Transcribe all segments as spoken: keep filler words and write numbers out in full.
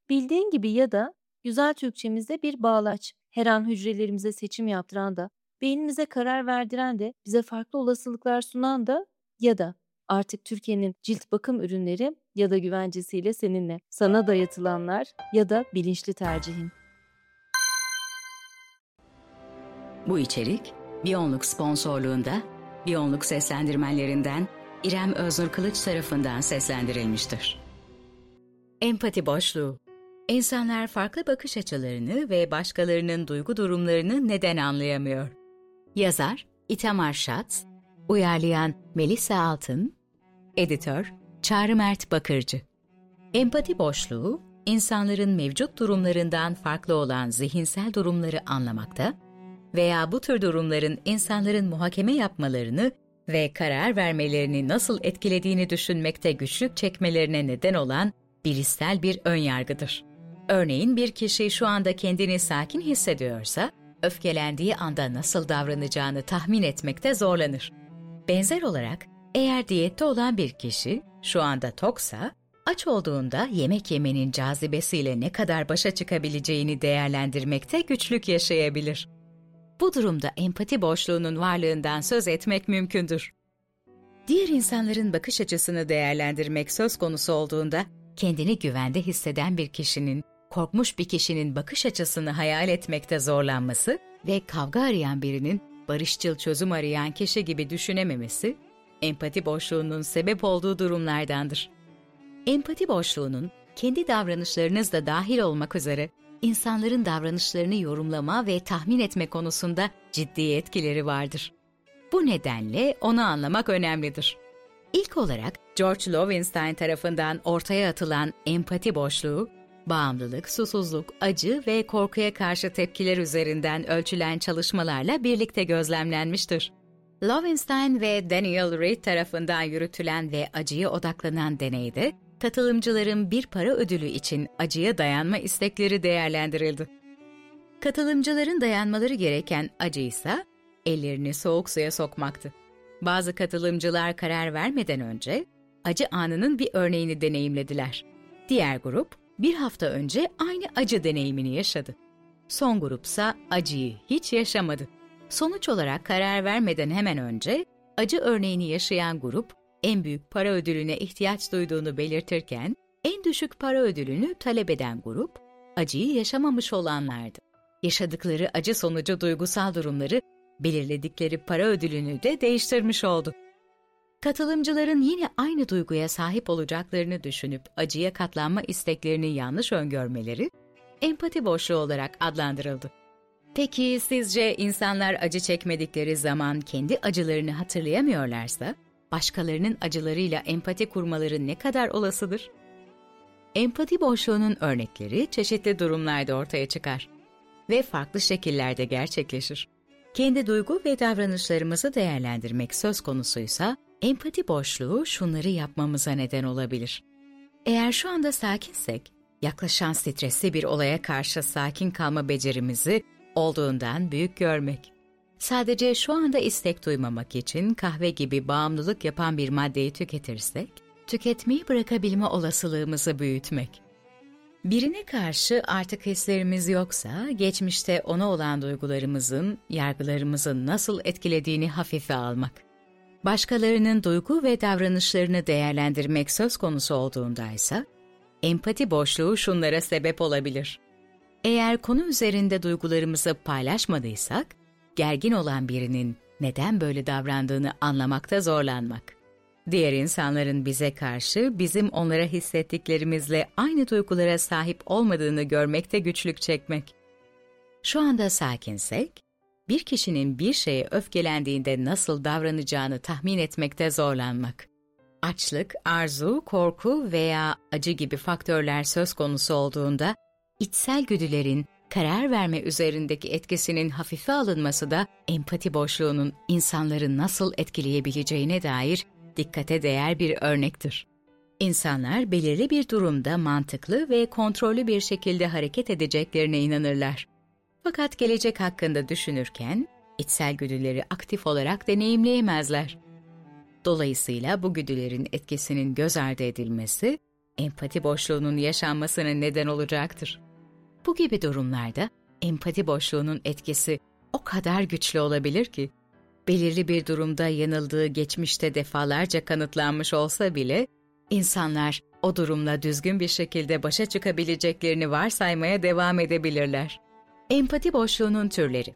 Bildiğin gibi ya da güzel Türkçemizde bir bağlaç. Her an hücrelerimize seçim yaptıran da, beynimize karar verdiren de, bize farklı olasılıklar sunan da ya da artık Türkiye'nin cilt bakım ürünleri ya da güvencesiyle seninle. Sana dayatılanlar ya da bilinçli tercihin. Bu içerik Biyonluk sponsorluğunda Biyonluk seslendirmenlerinden İrem Öznur Kılıç tarafından seslendirilmiştir. Empati boşluğu. İnsanlar farklı bakış açılarını ve başkalarının duygu durumlarını neden anlayamıyor? Yazar İtamar Schatz, uyarlayan Melisa Altın, editör Çağrı Mert Bakırcı. Empati boşluğu, insanların mevcut durumlarından farklı olan zihinsel durumları anlamakta veya bu tür durumların insanların muhakeme yapmalarını ve karar vermelerini nasıl etkilediğini düşünmekte güçlük çekmelerine neden olan bilişsel bir önyargıdır. Örneğin bir kişi şu anda kendini sakin hissediyorsa, öfkelendiği anda nasıl davranacağını tahmin etmekte zorlanır. Benzer olarak, eğer diyette olan bir kişi şu anda toksa, aç olduğunda yemek yemenin cazibesiyle ne kadar başa çıkabileceğini değerlendirmekte güçlük yaşayabilir. Bu durumda empati boşluğunun varlığından söz etmek mümkündür. Diğer insanların bakış açısını değerlendirmek söz konusu olduğunda, kendini güvende hisseden bir kişinin, korkmuş bir kişinin bakış açısını hayal etmekte zorlanması ve kavga arayan birinin barışçıl çözüm arayan kişi gibi düşünememesi, empati boşluğunun sebep olduğu durumlardandır. Empati boşluğunun, kendi davranışlarınız da dahil olmak üzere, insanların davranışlarını yorumlama ve tahmin etme konusunda ciddi etkileri vardır. Bu nedenle onu anlamak önemlidir. İlk olarak George Loewenstein tarafından ortaya atılan empati boşluğu, bağımlılık, susuzluk, acı ve korkuya karşı tepkiler üzerinden ölçülen çalışmalarla birlikte gözlemlenmiştir. Loewenstein ve Daniel Reed tarafından yürütülen ve acıya odaklanan deneyde, katılımcıların bir para ödülü için acıya dayanma istekleri değerlendirildi. Katılımcıların dayanmaları gereken acı ise ellerini soğuk suya sokmaktı. Bazı katılımcılar karar vermeden önce acı anının bir örneğini deneyimlediler. Diğer grup bir hafta önce aynı acı deneyimini yaşadı. Son grupsa acıyı hiç yaşamadı. Sonuç olarak karar vermeden hemen önce acı örneğini yaşayan grup en büyük para ödülüne ihtiyaç duyduğunu belirtirken en düşük para ödülünü talep eden grup acıyı yaşamamış olanlardı. Yaşadıkları acı sonucu duygusal durumları belirledikleri para ödülünü de değiştirmiş oldu. Katılımcıların yine aynı duyguya sahip olacaklarını düşünüp acıya katlanma isteklerini yanlış öngörmeleri, empati boşluğu olarak adlandırıldı. Peki sizce insanlar acı çekmedikleri zaman kendi acılarını hatırlayamıyorlarsa, başkalarının acılarıyla empati kurmaları ne kadar olasıdır? Empati boşluğunun örnekleri çeşitli durumlarda ortaya çıkar ve farklı şekillerde gerçekleşir. Kendi duygu ve davranışlarımızı değerlendirmek söz konusuysa, empati boşluğu şunları yapmamıza neden olabilir. Eğer şu anda sakinsek, yaklaşan stresli bir olaya karşı sakin kalma becerimizi olduğundan büyük görmek. Sadece şu anda istek duymamak için kahve gibi bağımlılık yapan bir maddeyi tüketirsek, tüketmeyi bırakabilme olasılığımızı büyütmek. Birine karşı artık hislerimiz yoksa, geçmişte ona olan duygularımızın, yargılarımızın nasıl etkilediğini hafife almak. Başkalarının duygu ve davranışlarını değerlendirmek söz konusu olduğundaysa, empati boşluğu şunlara sebep olabilir. Eğer konu üzerinde duygularımızı paylaşmadıysak, gergin olan birinin neden böyle davrandığını anlamakta zorlanmak. Diğer insanların bize karşı bizim onlara hissettiklerimizle aynı duygulara sahip olmadığını görmekte güçlük çekmek. Şu anda sakinsek, bir kişinin bir şeye öfkelendiğinde nasıl davranacağını tahmin etmekte zorlanmak. Açlık, arzu, korku veya acı gibi faktörler söz konusu olduğunda, içsel güdülerin karar verme üzerindeki etkisinin hafife alınması da empati boşluğunun insanları nasıl etkileyebileceğine dair dikkate değer bir örnektir. İnsanlar belirli bir durumda mantıklı ve kontrollü bir şekilde hareket edeceklerine inanırlar. Fakat gelecek hakkında düşünürken içsel güdüleri aktif olarak deneyimleyemezler. Dolayısıyla bu güdülerin etkisinin göz ardı edilmesi, empati boşluğunun yaşanmasına neden olacaktır. Bu gibi durumlarda empati boşluğunun etkisi o kadar güçlü olabilir ki, belirli bir durumda yanıldığı geçmişte defalarca kanıtlanmış olsa bile, insanlar o durumla düzgün bir şekilde başa çıkabileceklerini varsaymaya devam edebilirler. Empati boşluğunun türleri.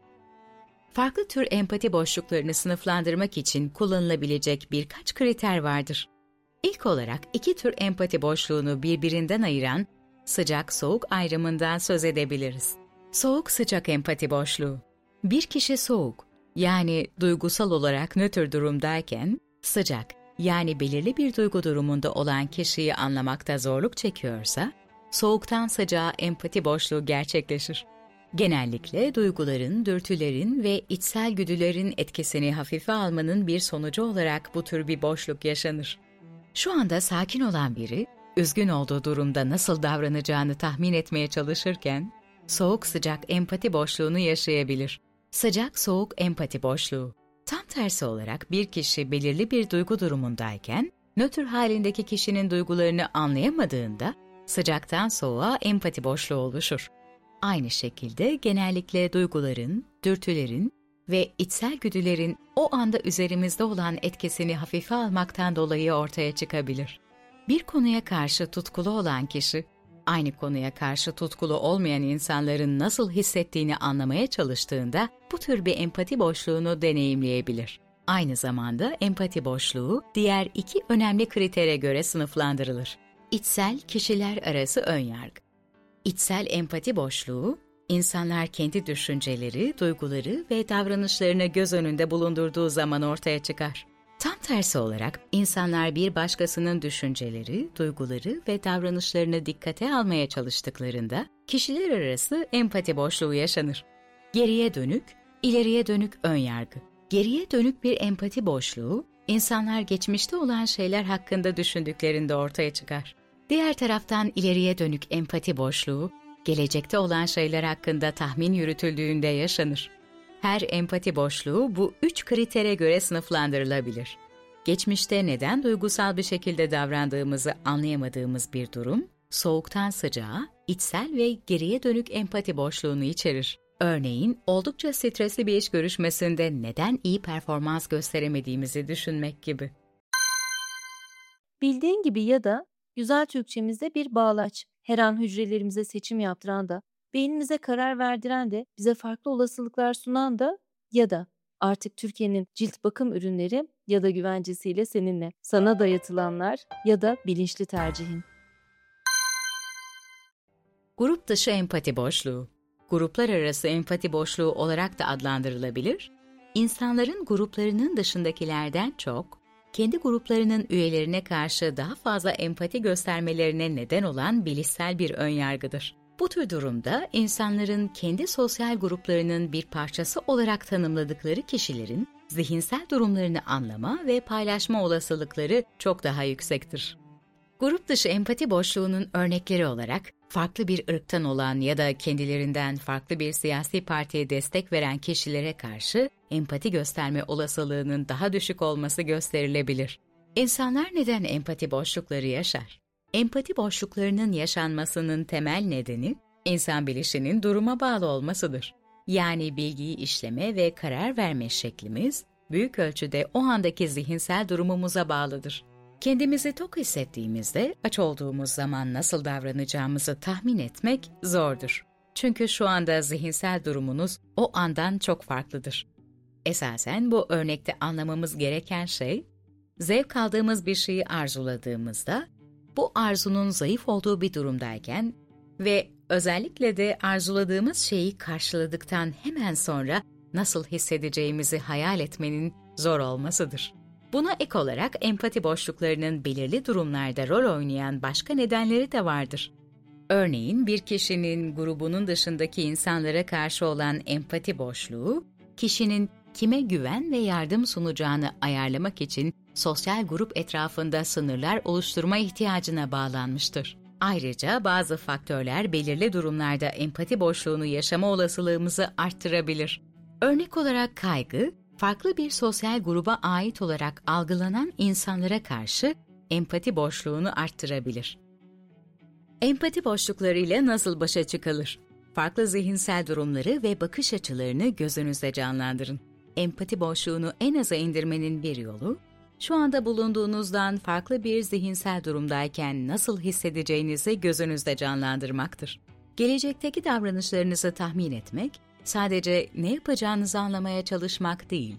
Farklı tür empati boşluklarını sınıflandırmak için kullanılabilecek birkaç kriter vardır. İlk olarak iki tür empati boşluğunu birbirinden ayıran sıcak-soğuk ayrımından söz edebiliriz. Soğuk-sıcak empati boşluğu. Bir kişi soğuk, yani duygusal olarak nötr durumdayken, sıcak, yani belirli bir duygu durumunda olan kişiyi anlamakta zorluk çekiyorsa, soğuktan sıcağa empati boşluğu gerçekleşir. Genellikle duyguların, dürtülerin ve içsel güdülerin etkisini hafife almanın bir sonucu olarak bu tür bir boşluk yaşanır. Şu anda sakin olan biri, üzgün olduğu durumda nasıl davranacağını tahmin etmeye çalışırken, soğuk-sıcak empati boşluğunu yaşayabilir. Sıcak-soğuk empati boşluğu. Tam tersi olarak bir kişi belirli bir duygu durumundayken, nötr halindeki kişinin duygularını anlayamadığında, sıcaktan soğuğa empati boşluğu oluşur. Aynı şekilde genellikle duyguların, dürtülerin ve içsel güdülerin o anda üzerimizde olan etkisini hafife almaktan dolayı ortaya çıkabilir. Bir konuya karşı tutkulu olan kişi, aynı konuya karşı tutkulu olmayan insanların nasıl hissettiğini anlamaya çalıştığında bu tür bir empati boşluğunu deneyimleyebilir. Aynı zamanda empati boşluğu diğer iki önemli kritere göre sınıflandırılır. İçsel kişiler arası önyargı. İçsel empati boşluğu, insanlar kendi düşünceleri, duyguları ve davranışlarını göz önünde bulundurduğu zaman ortaya çıkar. Tam tersi olarak insanlar bir başkasının düşünceleri, duyguları ve davranışlarını dikkate almaya çalıştıklarında kişiler arası empati boşluğu yaşanır. Geriye dönük, ileriye dönük önyargı. Geriye dönük bir empati boşluğu, insanlar geçmişte olan şeyler hakkında düşündüklerinde ortaya çıkar. Diğer taraftan ileriye dönük empati boşluğu, gelecekte olan şeyler hakkında tahmin yürütüldüğünde yaşanır. Her empati boşluğu bu üç kritere göre sınıflandırılabilir. Geçmişte neden duygusal bir şekilde davrandığımızı anlayamadığımız bir durum, soğuktan sıcağa, içsel ve geriye dönük empati boşluğunu içerir. Örneğin, oldukça stresli bir iş görüşmesinde neden iyi performans gösteremediğimizi düşünmek gibi. Bildiğin gibi ya da güzel Türkçemizde bir bağlaç, her an hücrelerimize seçim yaptıran da, beynimize karar verdiren de, bize farklı olasılıklar sunan da ya da artık Türkiye'nin cilt bakım ürünleri ya da güvencesiyle seninle, sana dayatılanlar ya da bilinçli tercihin. Grup dışı empati boşluğu. Gruplar arası empati boşluğu olarak da adlandırılabilir. İnsanların gruplarının dışındakilerden çok, kendi gruplarının üyelerine karşı daha fazla empati göstermelerine neden olan bilişsel bir önyargıdır. Bu tür durumda insanların kendi sosyal gruplarının bir parçası olarak tanımladıkları kişilerin zihinsel durumlarını anlama ve paylaşma olasılıkları çok daha yüksektir. Grup dışı empati boşluğunun örnekleri olarak farklı bir ırktan olan ya da kendilerinden farklı bir siyasi partiye destek veren kişilere karşı empati gösterme olasılığının daha düşük olması gösterilebilir. İnsanlar neden empati boşlukları yaşar? Empati boşluklarının yaşanmasının temel nedeni, insan bilişinin duruma bağlı olmasıdır. Yani bilgiyi işleme ve karar verme şeklimiz, büyük ölçüde o andaki zihinsel durumumuza bağlıdır. Kendimizi tok hissettiğimizde, aç olduğumuz zaman nasıl davranacağımızı tahmin etmek zordur. Çünkü şu anda zihinsel durumunuz o andan çok farklıdır. Esasen bu örnekte anlamamız gereken şey, zevk aldığımız bir şeyi arzuladığımızda, bu arzunun zayıf olduğu bir durumdayken ve özellikle de arzuladığımız şeyi karşıladıktan hemen sonra nasıl hissedeceğimizi hayal etmenin zor olmasıdır. Buna ek olarak empati boşluklarının belirli durumlarda rol oynayan başka nedenleri de vardır. Örneğin bir kişinin grubunun dışındaki insanlara karşı olan empati boşluğu, kişinin kime güven ve yardım sunacağını ayarlamak için sosyal grup etrafında sınırlar oluşturma ihtiyacına bağlanmıştır. Ayrıca bazı faktörler belirli durumlarda empati boşluğunu yaşama olasılığımızı arttırabilir. Örnek olarak kaygı, farklı bir sosyal gruba ait olarak algılanan insanlara karşı empati boşluğunu arttırabilir. Empati boşluklarıyla nasıl başa çıkılır? Farklı zihinsel durumları ve bakış açılarını gözünüzde canlandırın. Empati boşluğunu en aza indirmenin bir yolu, şu anda bulunduğunuzdan farklı bir zihinsel durumdayken nasıl hissedeceğinizi gözünüzde canlandırmaktır. Gelecekteki davranışlarınızı tahmin etmek, sadece ne yapacağınızı anlamaya çalışmak değil.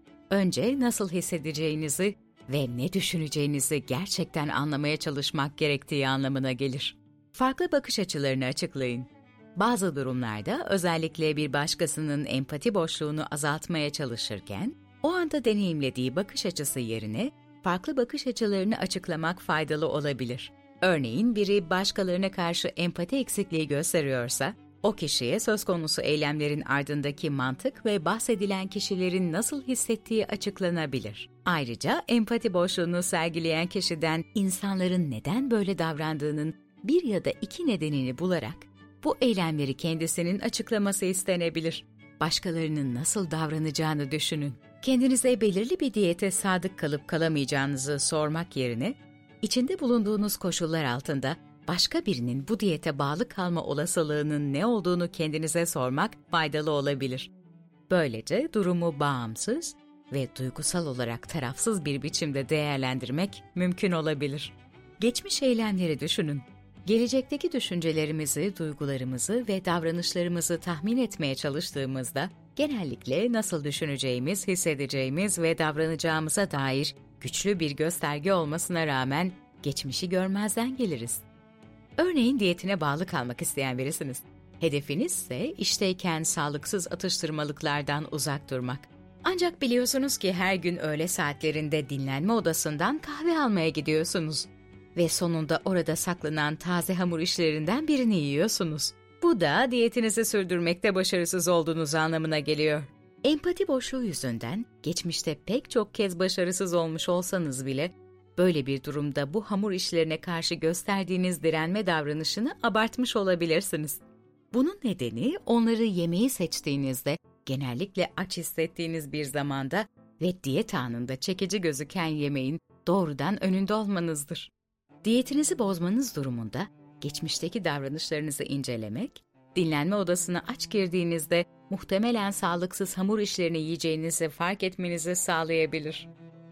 Önce nasıl hissedeceğinizi ve ne düşüneceğinizi gerçekten anlamaya çalışmak gerektiği anlamına gelir. Farklı bakış açılarını açıklayın. Bazı durumlarda özellikle bir başkasının empati boşluğunu azaltmaya çalışırken, o anda deneyimlediği bakış açısı yerine farklı bakış açılarını açıklamak faydalı olabilir. Örneğin biri başkalarına karşı empati eksikliği gösteriyorsa, o kişiye söz konusu eylemlerin ardındaki mantık ve bahsedilen kişilerin nasıl hissettiği açıklanabilir. Ayrıca empati boşluğunu sergileyen kişiden insanların neden böyle davrandığının bir ya da iki nedenini bularak bu eylemleri kendisinin açıklaması istenebilir. Başkalarının nasıl davranacağını düşünün. Kendinize belirli bir diyete sadık kalıp kalamayacağınızı sormak yerine, içinde bulunduğunuz koşullar altında başka birinin bu diyete bağlı kalma olasılığının ne olduğunu kendinize sormak faydalı olabilir. Böylece durumu bağımsız ve duygusal olarak tarafsız bir biçimde değerlendirmek mümkün olabilir. Geçmiş eylemleri düşünün. Gelecekteki düşüncelerimizi, duygularımızı ve davranışlarımızı tahmin etmeye çalıştığımızda, genellikle nasıl düşüneceğimiz, hissedeceğimiz ve davranacağımıza dair güçlü bir gösterge olmasına rağmen geçmişi görmezden geliriz. Örneğin diyetine bağlı kalmak isteyen birisiniz. Hedefiniz ise işteyken sağlıksız atıştırmalıklardan uzak durmak. Ancak biliyorsunuz ki her gün öğle saatlerinde dinlenme odasından kahve almaya gidiyorsunuz. Ve sonunda orada saklanan taze hamur işlerinden birini yiyorsunuz. Bu da diyetinizi sürdürmekte başarısız olduğunuz anlamına geliyor. Empati boşluğu yüzünden geçmişte pek çok kez başarısız olmuş olsanız bile, böyle bir durumda bu hamur işlerine karşı gösterdiğiniz direnme davranışını abartmış olabilirsiniz. Bunun nedeni onları yemeği seçtiğinizde, genellikle aç hissettiğiniz bir zamanda ve diyet anında çekici gözüken yemeğin doğrudan önünde olmanızdır. Diyetinizi bozmanız durumunda geçmişteki davranışlarınızı incelemek, dinlenme odasına aç girdiğinizde muhtemelen sağlıksız hamur işlerini yiyeceğinizi fark etmenizi sağlayabilir.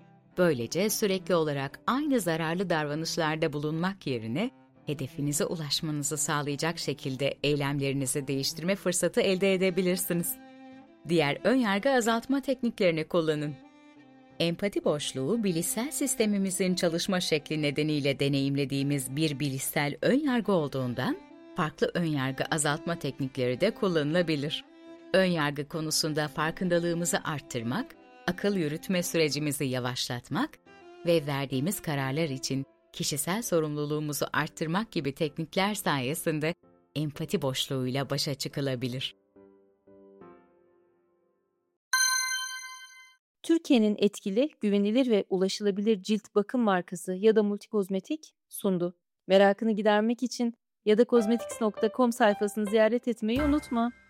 Böylece sürekli olarak aynı zararlı davranışlarda bulunmak yerine hedefinize ulaşmanızı sağlayacak şekilde eylemlerinizi değiştirme fırsatı elde edebilirsiniz. Diğer önyargı azaltma tekniklerini kullanın. Empati boşluğu, bilişsel sistemimizin çalışma şekli nedeniyle deneyimlediğimiz bir bilişsel önyargı olduğundan, farklı önyargı azaltma teknikleri de kullanılabilir. Önyargı konusunda farkındalığımızı arttırmak, akıl yürütme sürecimizi yavaşlatmak ve verdiğimiz kararlar için kişisel sorumluluğumuzu arttırmak gibi teknikler sayesinde empati boşluğuyla başa çıkılabilir. Türkiye'nin etkili, güvenilir ve ulaşılabilir cilt bakım markası Yada Multikozmetik sundu. Merakını gidermek için yada kozmetiks nokta com sayfasını ziyaret etmeyi unutma.